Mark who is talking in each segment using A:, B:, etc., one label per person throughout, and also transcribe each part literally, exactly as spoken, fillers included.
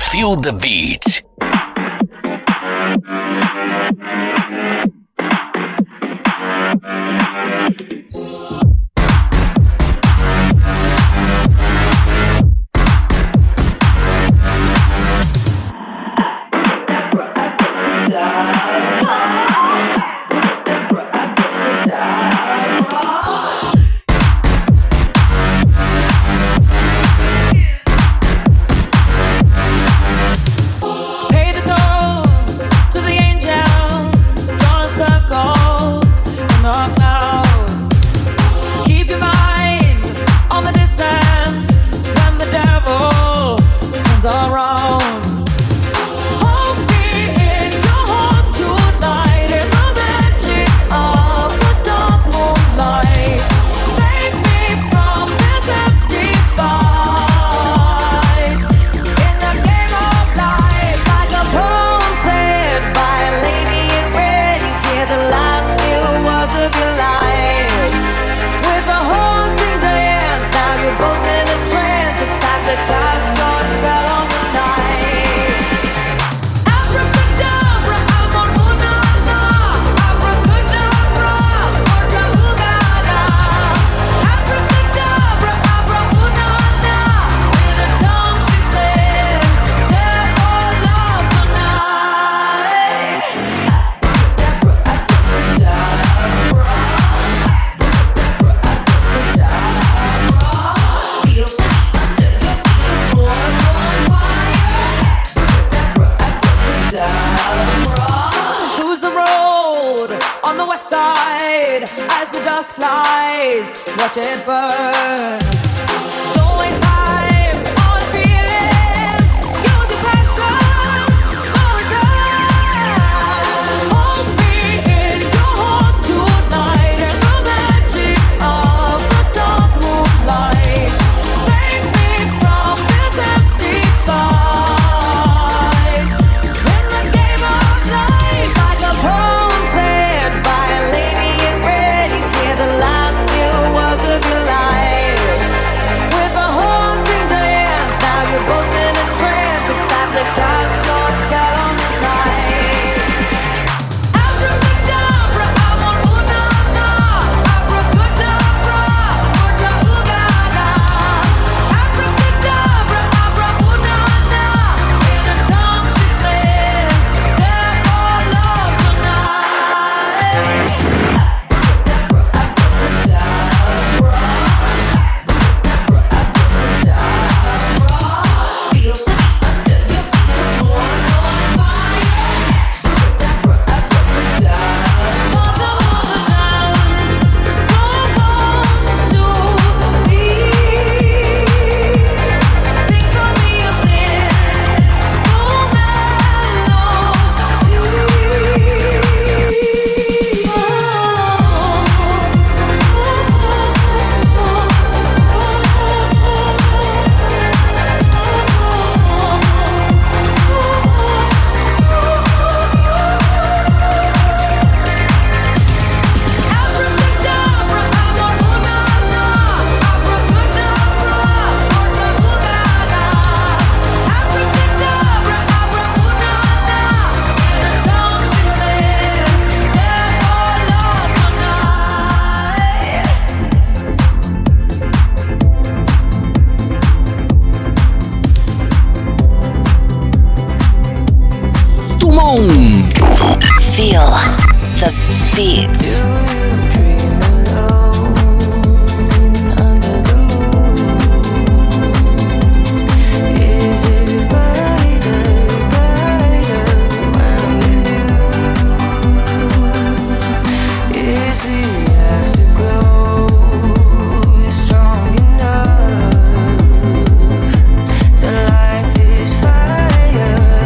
A: Feel the beat.
B: Watch it burn. Don't waste time on feeling. Use your passion for a time. Hold me in your heart tonight in the magic of the dark moonlight. Save me from this empty fight. In the game of life, like a poem said by a lady in red, you hear the last words of your life. With a haunting dance, now you're both in a trance. It's time to cast your spell on the night. Abracadabra, I'm on ooh-na-na. Abracadabra, ooh-da-ooh-ga-ga. Abracadabra, abra ooh-na-na. In a tongue she said, therefore love tonight.
A: Feel the beats.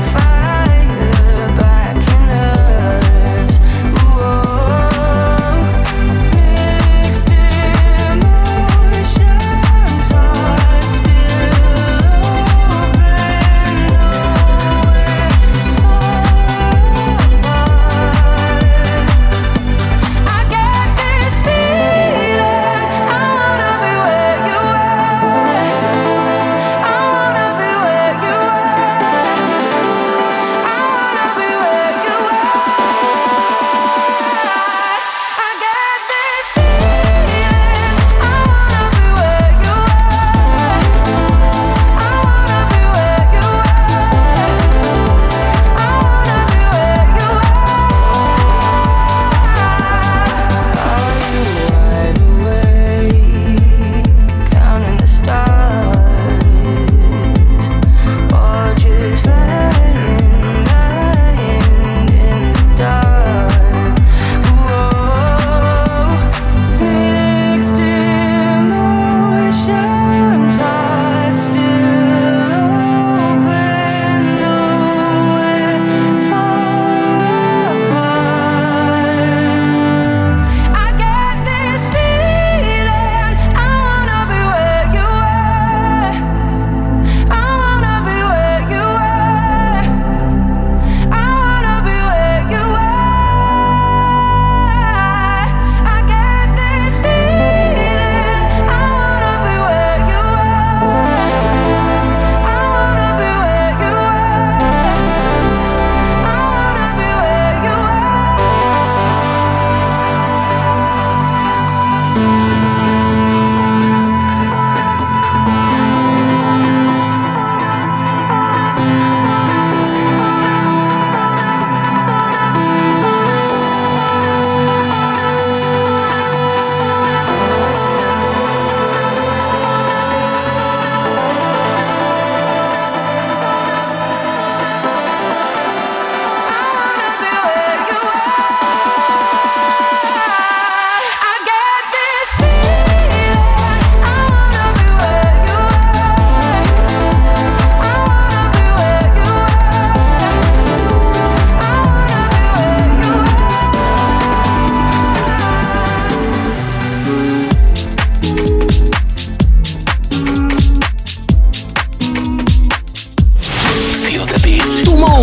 C: Fire back in us. Ooh,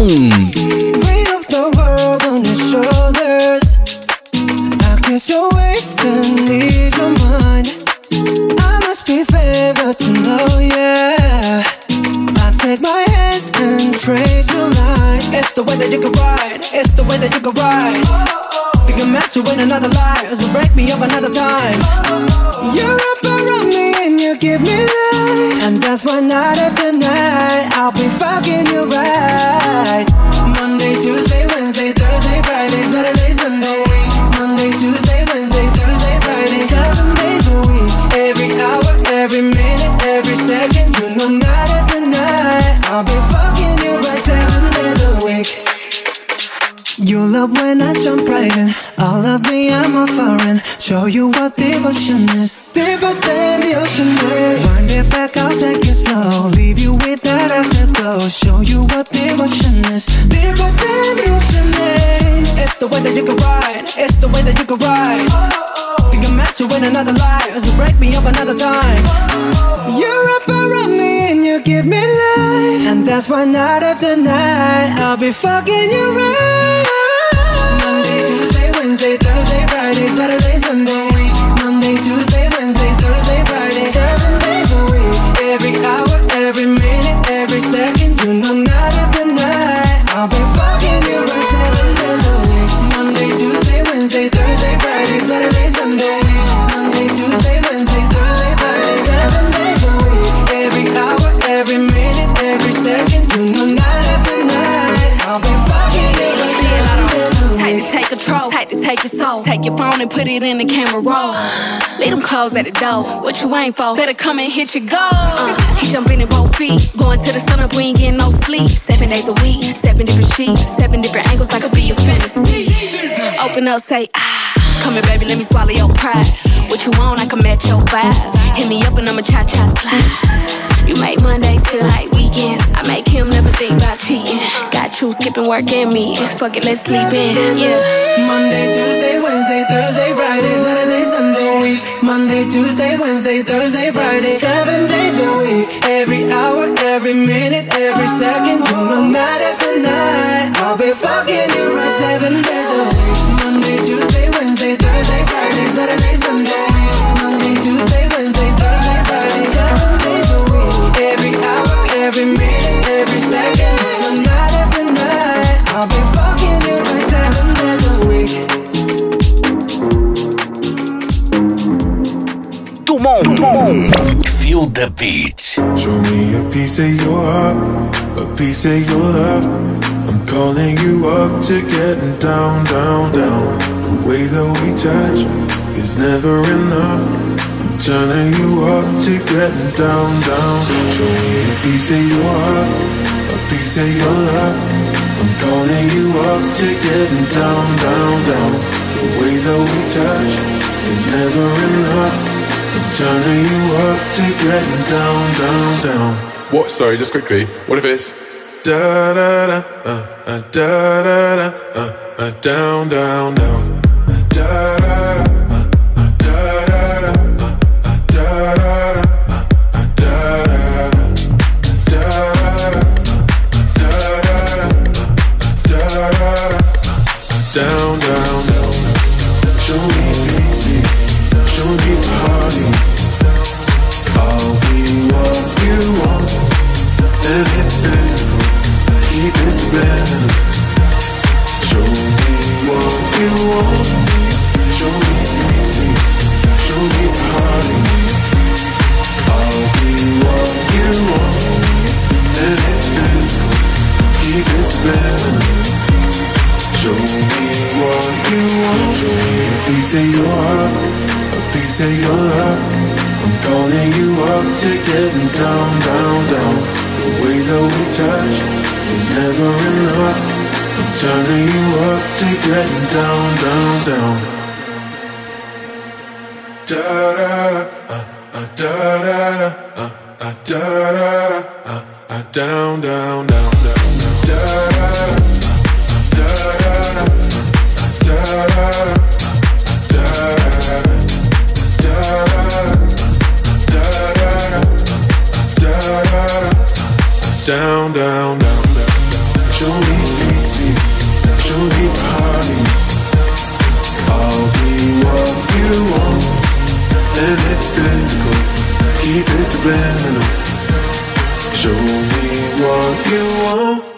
C: Boom.
D: Weight of the world on your shoulders. I guess you're wasting ease your mind. I must be favored to know, yeah. I take my hands and trace your lines. It's the way that you can ride. It's the way that you can ride. Think I'm meant to win another life, so break me up another time. You're up around me and you give me life, and that's why night after night I'll be fucking you right. Monday, Tuesday, Wednesday, Thursday, Friday, Saturday, Sunday. Monday, Tuesday, Wednesday, Thursday, Friday, seven days a week. Every hour, every minute, every second. You know night after night I'll be fucking you right seven days a week. You love when I jump right in. All of me, I'm a foreign. Show you what devotion is. Deeper than the ocean is. Wind it back, I'll take it slow. Leave you with that afterglow. Show you what devotion is. Deeper than the ocean is. It's the way that you can ride. It's the way that you can ride. Think I'm meant to win another life, so break me up another time. You're up around me and you give me life, and that's why night after night I'll be fucking you right. Monday, Tuesday, Wednesday, Thursday, Friday, Saturday, Sunday. Monday, Tuesday, Wednesday, Thursday, Friday, seven days a week. Every hour, every minute, every second. You know night after night I'll be fucking you right seven days a week. Monday, Tuesday, Wednesday, Thursday, Friday, Saturday, Sunday. Monday, Tuesday, Wednesday, Thursday, Friday, seven days a week. Every hour, every minute, every second. You know night after night I'll be fucking you right seven days a week.
E: Tight to take control, tight to take your soul. Take your phone and put it in the camera roll. Leave them clothes at the door. What you ain't for? Better come and hit your goal. Uh, he jumping in both feet. Going to the sun up, we ain't getting no sleep. Seven days a week, seven different sheets, seven different angles, like could be your fantasy. Open up, say ah. Come here, baby, let me swallow your pride. What you want, I can match your vibe. Hit me up and I'ma cha-cha slide. You make Mondays feel like weekends. I make him never think about cheating. Got you skipping work and me. Fuck it, let's sleep in. Yeah.
D: Monday, Tuesday, Wednesday, Thursday, Friday, Saturday, Sunday. Week. Monday, Tuesday, Wednesday, Thursday, Friday, seven days a week. Every hour, every minute, every second. You know night after night I'll be fucking you right seven days a week. Monday, Tuesday, Wednesday, Thursday, Friday, Saturday, Sunday. Monday, Tuesday, Wednesday, Thursday, Friday, seven days a week. Every hour, every minute, every second. You know night after night I'll be fucking you right seven days a week.
C: Tout le monde, tout le monde. Feel the beat.
F: Show me a piece of your heart, a piece of your love. I'm calling you up to getting down, down, down. The way that we touch is never enough. I'm turning you up to getting down, down. Show me a piece of your heart, a piece of your love. I'm calling you up to getting down, down, down. The way that we touch is never enough. I'm turning you up to getting down, down, down.
G: What? Sorry, just quickly. What if it's
F: Da da da, uh, uh, da da da, uh, uh, down, down, down. Uh, da da da, uh, uh, da da da, uh, uh, da da da, uh, uh, da da da, da da da, da da da, down, down, down. Show me easy, show me party. I'll be what you want, and it's physical. Keep it spinning. Show me what you want. Show me easy. Show me party. I'll be what you want, and it's physical. Keep it spinning. Show me what you want. Show me a piece of your heart, a piece of your love. I'm calling you up to getting down, down, down. The way that we touch is never enough. I'm turning you up to getting down, down, down. Da da da, uh, uh, da da da, uh, uh, da da da, uh, uh, down, down, down, down, da da da, da da da, da da da, da da da. Down, down, down, down. Show me and it's physical. Keep it subliminal. Show me what you want.